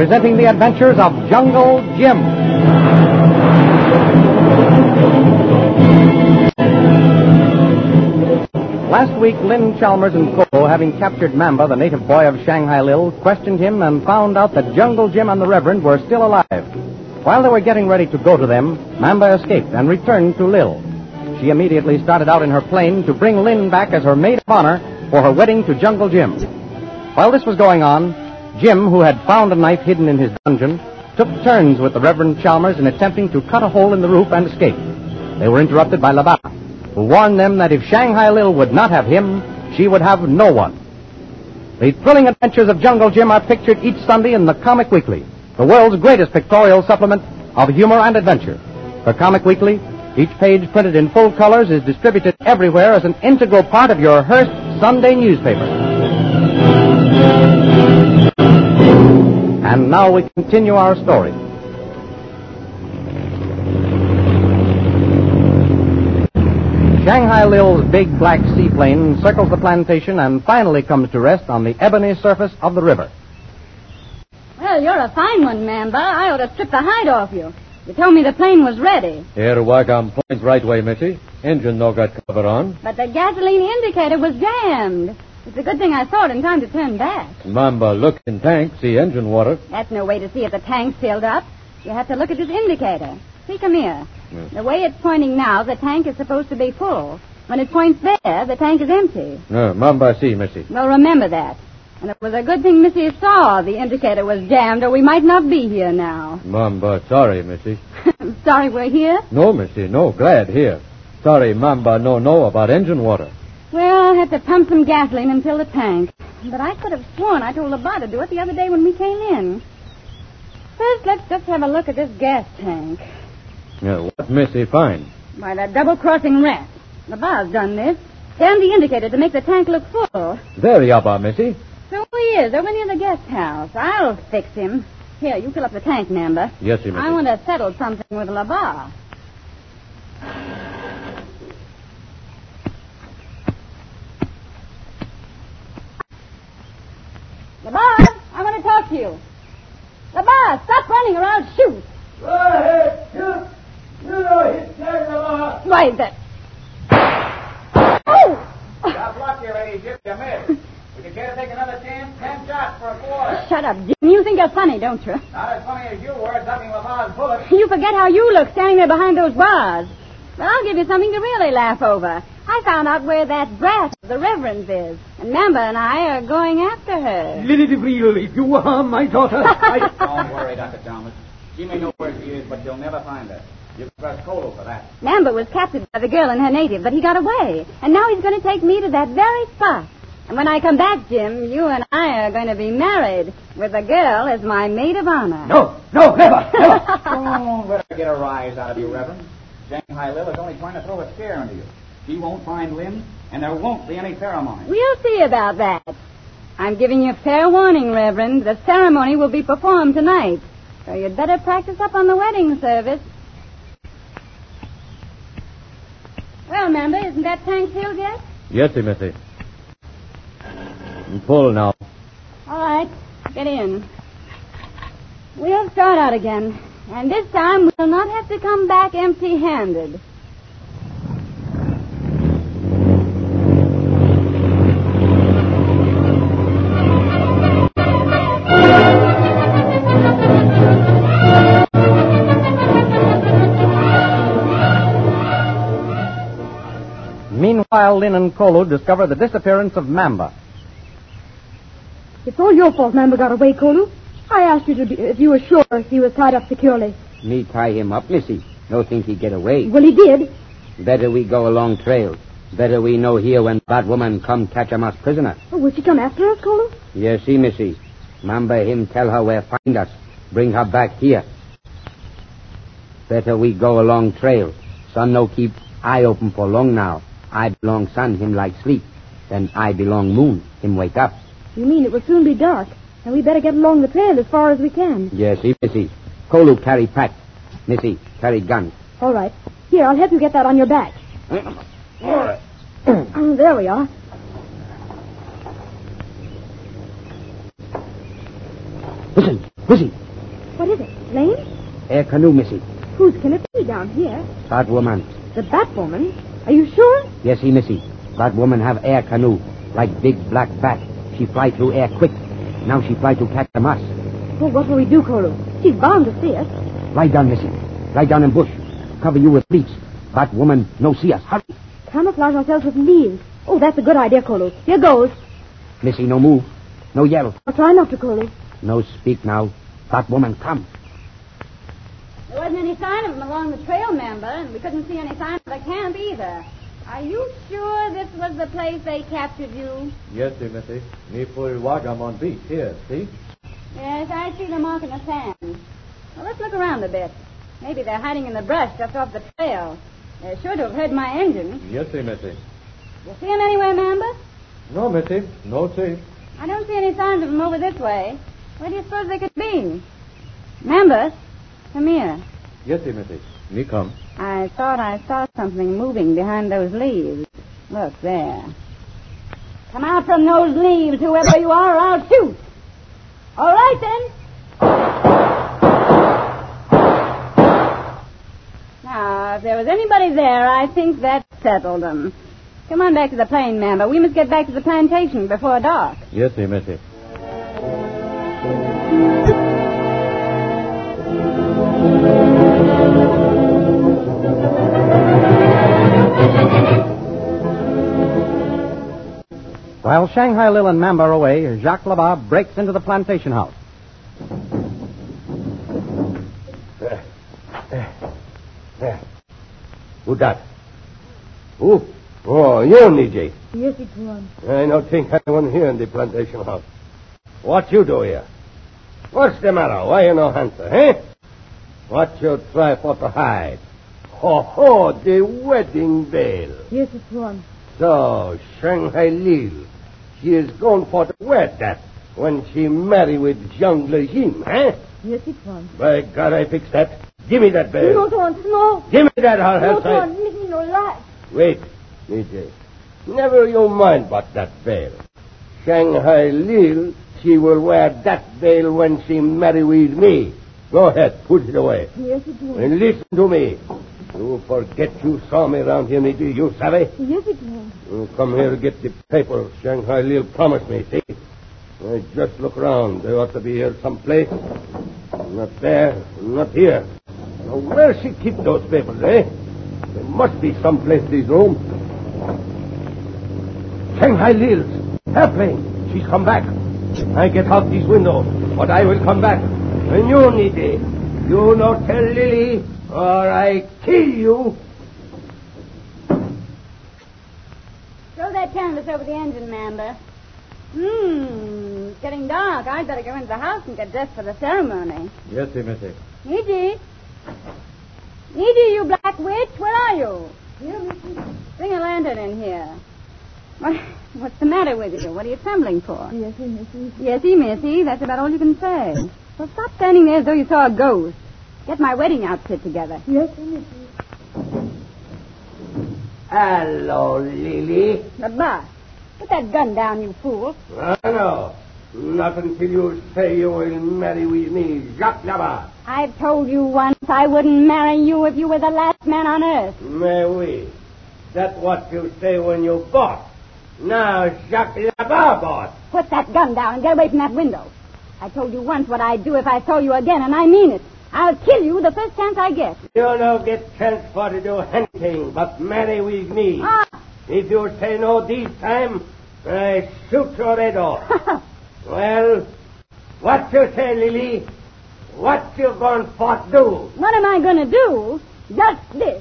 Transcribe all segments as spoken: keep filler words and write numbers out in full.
presenting the adventures of Jungle Jim. Last week, Lynn Chalmers and Co., having captured Mamba, the native boy of Shanghai Lil, questioned him and found out that Jungle Jim and the Reverend were still alive. While they were getting ready to go to them, Mamba escaped and returned to Lil. She immediately started out in her plane to bring Lynn back as her maid of honor for her wedding to Jungle Jim. While this was going on, Jim, who had found a knife hidden in his dungeon, took turns with the Reverend Chalmers in attempting to cut a hole in the roof and escape. They were interrupted by Labat, who warned them that if Shanghai Lil would not have him, she would have no one. The thrilling adventures of Jungle Jim are pictured each Sunday in the Comic Weekly, the world's greatest pictorial supplement of humor and adventure. For Comic Weekly, each page printed in full colors is distributed everywhere as an integral part of your Hearst Sunday newspaper. And now we continue our story. Shanghai Lil's big black seaplane circles the plantation and finally comes to rest on the ebony surface of the river. Well, you're a fine one, Mamba. I ought to strip the hide off you. You told me the plane was ready. Here, Wacom points right way, Missy. Engine no got cover on. But the gasoline indicator was jammed. It's a good thing I saw it in time to turn back. Mamba, look in tank, see engine water. That's no way to see if the tank's filled up. You have to look at this indicator. See, come here. Yes. The way it's pointing now, the tank is supposed to be full. When it points there, the tank is empty. No, Mamba, see, Missy. Well, remember that. And it was a good thing Missy saw the indicator was jammed, or we might not be here now. Mamba, sorry, Missy. Sorry we're here? No, Missy, no, glad here. Sorry, Mamba no know about engine water. Well, I'll have to pump some gasoline and fill the tank. But I could have sworn I told Labat to do it the other day when we came in. First, let's just have a look at this gas tank. Yeah, what Missy find? Why, that double-crossing rat. Labat's done this. Jammed the indicator to make the tank look full. There you are, Missy. So he is, over near the guest house. I'll fix him. Here, you fill up the tank, Mamba. Yes, Missy. I want to settle something with Labat. Labat, I want to talk to you. Labat, stop running or I'll shoot. Go ahead, shoot. You know he's dead, Labat. Why, that... Oh! Stop luck here, lady. Jim, you missed. Would you care to take another chance? Ten shots for a quarter. Shut up, Jim. You think you're funny, don't you? Not as funny as you were ducking Labat's bullet. You forget how you look standing there behind those bars. But I'll give you something to really laugh over. I found out where that brat of the Reverend's is. And Mamba and I are going after her. Lily DeVril, if you harm my daughter, I... Don't worry, Doctor Chalmers. She may know where she is, but you'll never find her. You can trust Colo for that. Mamba was captured by the girl and her native, but he got away. And now he's going to take me to that very spot. And when I come back, Jim, you and I are going to be married with a girl as my maid of honor. No, no, never, never. Don't let her get a rise out of you, Reverend. Shanghai Lil is only trying to throw a scare into you. She won't find Lynn, and there won't be any ceremony. We'll see about that. I'm giving you fair warning, Reverend. The ceremony will be performed tonight. So you'd better practice up on the wedding service. Well, Mamba, isn't that tank filled yet? Yes, Missy. Full now. All right, get in. We'll start out again. And this time we'll not have to come back empty-handed. Meanwhile, Lynn and Kolu discover the disappearance of Mamba. It's all your fault Mamba got away, Kolu. I asked you to be, if you were sure he was tied up securely. Me tie him up, Missy. No think he get away. Well, he did. Better we go along trail. Better we know here when bad woman come catch him as prisoner. Oh, will she come after us, Kolu? Yes, see, Missy. Mamba him tell her where find us. Bring her back here. Better we go along trail. Sun no keep eye open for long now. I belong sun, him like sleep. Then I belong moon, him wake up. You mean it will soon be dark, and we better get along the trail as far as we can. Yes, see, Missy. Kolu carry pack. Missy, carry gun. All right. Here, I'll help you get that on your back. All right. There we are. Listen, Missy, What is it? Lane? air canoe, Missy. Whose can it be down here? Bad woman. The Batwoman? Are you sure? Yes, he, Missy. Bad woman have air canoe. Like big black bat. She fly through air quick. Now she fly to catch the mouse. Well, what will we do, Kolo? She's bound to see us. Lie down, Missy. Lie down in bush. Cover you with leaves. Bad woman no see us. Hurry. Camouflage ourselves with leaves. Oh, that's a good idea, Kolo. Here goes. Missy, no move. No yell. I'll try not to, Kolo. No speak now. Bad woman, come. There wasn't any sign of him along the trail, member, and we couldn't see any sign of the camp either. Are you sure this was the place they captured you? Yes, see, Missy. Me put Wagam on beat. Here, see? Yes, I see the mark in the sand. Well, let's look around a bit. Maybe they're hiding in the brush just off the trail. They should have heard my engine. Yes, see, Missy. You see him anywhere, member? No, Missy. No, see. I don't see any signs of him over this way. Where do you suppose they could be? Member, come here. Yes, see, Missy. Me come. I thought I saw something moving behind those leaves. Look, there. Come out from those leaves, whoever you are, or I'll shoot. All right, then. Now, if there was anybody there, I think that settled them. Come on back to the plane, member. We must get back to the plantation before dark. Yes, see, Missy. While Shanghai Lil and Mamba are away, Jacques Labat breaks into the plantation house. There. There. There. Who that? Who? Oh, you, Niji. Yes, it's one. I don't think anyone here in the plantation house. What you do here? What's the matter? Why you no answer, eh? What you try for to hide? Ho, ho, the wedding veil. Yes, it's one. So, Shanghai Lil, she is going for to wear that when she marry with Jean Legime, eh? Yes, it's one. By God, I fix that. Give me that veil. No, Tuan, no. Give me that, I'll No, help Tuan, you. make me no lie. Wait, Niji. Never you mind about that veil. Shanghai Lil, she will wear that veil when she marry with me. Go ahead, put it away. Yes, it's one. And listen to me. You forget you saw me around here, Niji, you savvy? Yes, it's one. You come here to get the paper Shanghai Lil promised me, see? I just look around. They ought to be here someplace. Not there, not here. Now, where she keep those papers, eh? There must be someplace in these rooms. Shanghai Lil's airplane. She's come back. I get out these windows, but I will come back. And you, Niji, you no tell Lily, or I kill you. Throw that canvas over the engine, Mamba. Hmm, it's getting dark. I'd better go into the house and get dressed for the ceremony. Yes, see, Missy. Niji? Niji, you black witch, where are you? Here, Missy. Bring a lantern in here. What, what's the matter with you? What are you trembling for? Yes, Missy. Yesy, missy, that's about all you can say. Well, stop standing there as though you saw a ghost. Get my wedding outfit together. Yes, Missy. Hello, Lily. Baba, put that gun down, you fool. I know. Not until you say you will marry with me, Jacques Labat. I've told you once I wouldn't marry you if you were the last man on earth. Mais oui. That's what you say when you bought. Now Jacques Labat bought. Put that gun down and get away from that window. I told you once what I'd do if I saw you again, and I mean it. I'll kill you the first chance I get. You don't get chance for to do anything but marry with me. Ah! If you say no this time, I shoot your head off. Well, what you say, Lily? What you going for do? What am I going to do? Just this.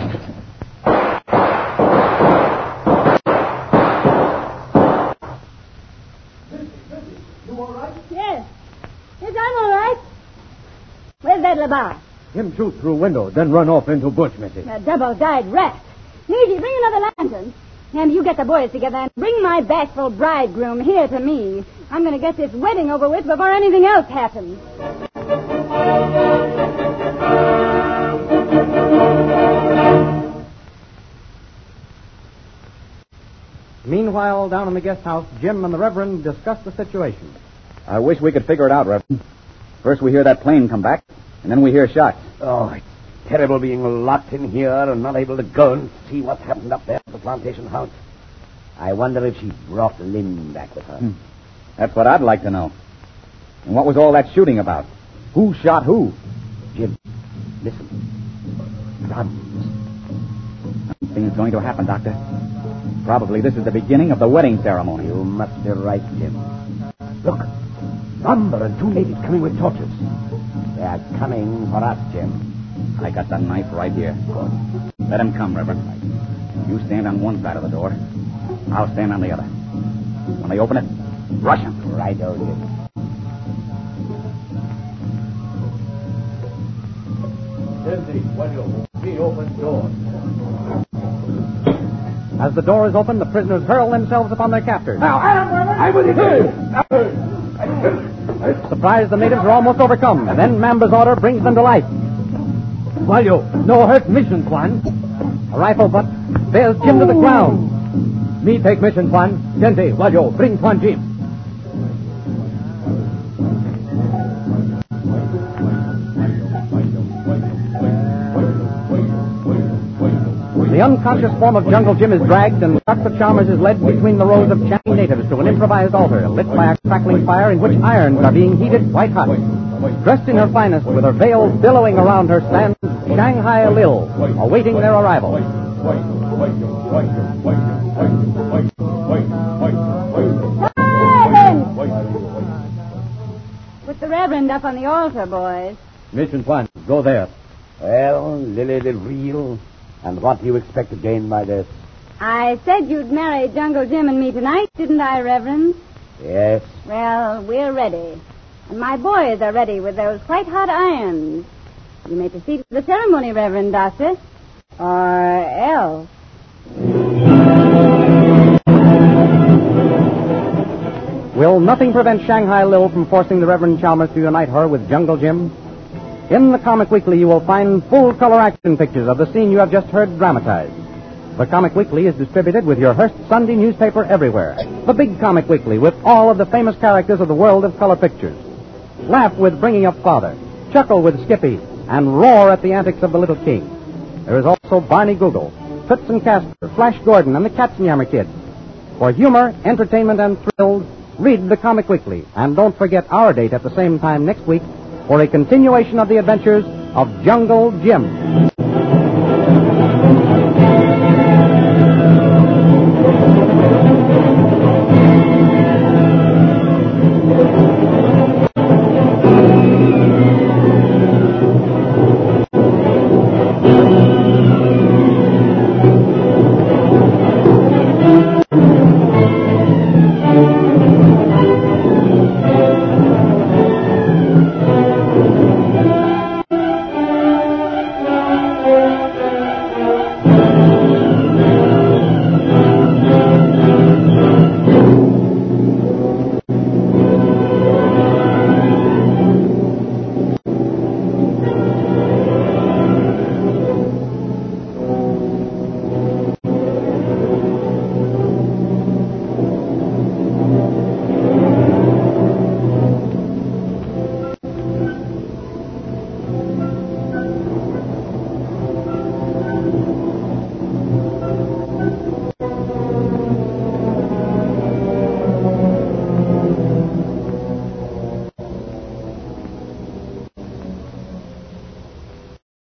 You all right? Yes. Yes, I'm all right. Where's that Labar? Him shoot through window, then run off into bush, Missy. A double-dyed rat. Needy, bring another lantern. And you get the boys together and bring my bashful bridegroom here to me. I'm going to get this wedding over with before anything else happens. Meanwhile, down in the guest house, Jim and the Reverend discuss the situation. I wish we could figure it out, Reverend. First we hear that plane come back, and then we hear shots. Oh, it's terrible being locked in here and not able to go and see what's happened up there at the plantation house. I wonder if she brought Lynn back with her. Hmm. That's what I'd like to know. And what was all that shooting about? Who shot who? Jim, listen. Guns. Something's going to happen, Doctor. Probably this is the beginning of the wedding ceremony. You must be right, Jim. Look, Lumber and two natives coming with torches. They are coming for us, Jim. I got the knife right here. Good. Let him come, Reverend. You stand on one side of the door. I'll stand on the other. When they open it, rush them. Right on, Jim. Cindy, when you be open door. As the door is opened, the prisoners hurl themselves upon their captors. Now, I'm with you. Surprised, the natives are almost overcome, and then Mamba's order brings them to life. Walyo, no hurt mission, Kwan. A rifle butt bears Jim to the ground. Me take mission, Kwan. Gente, Walyo, bring Kwan Jim. The unconscious form of Jungle Jim is dragged, and Doctor Chalmers is led between the rows of chanting natives to an improvised altar lit by a crackling fire in which irons are being heated white hot. Dressed in her finest, with her veil billowing around her, stands Shanghai Lil, awaiting their arrival. Silence! Put the Reverend up on the altar, boys. Mission Kwan, go there. Well, Lily the real, and what do you expect to gain by this? I said you'd marry Jungle Jim and me tonight, didn't I, Reverend? Yes. Well, we're ready. And my boys are ready with those white-hot irons. You may proceed to the ceremony, Reverend Doctor. Or else. Will nothing prevent Shanghai Lil from forcing the Reverend Chalmers to unite her with Jungle Jim? In the Comic Weekly, you will find full-color action pictures of the scene you have just heard dramatized. The Comic Weekly is distributed with your Hearst Sunday newspaper everywhere. The big Comic Weekly with all of the famous characters of the world of color pictures. Laugh with Bringing Up Father, chuckle with Skippy, and roar at the antics of the Little King. There is also Barney Google, Fritz and Casper, Flash Gordon, and the Katzenjammer Kids. For humor, entertainment, and thrills, read the Comic Weekly. And don't forget our date at the same time next week for a continuation of the adventures of Jungle Jim.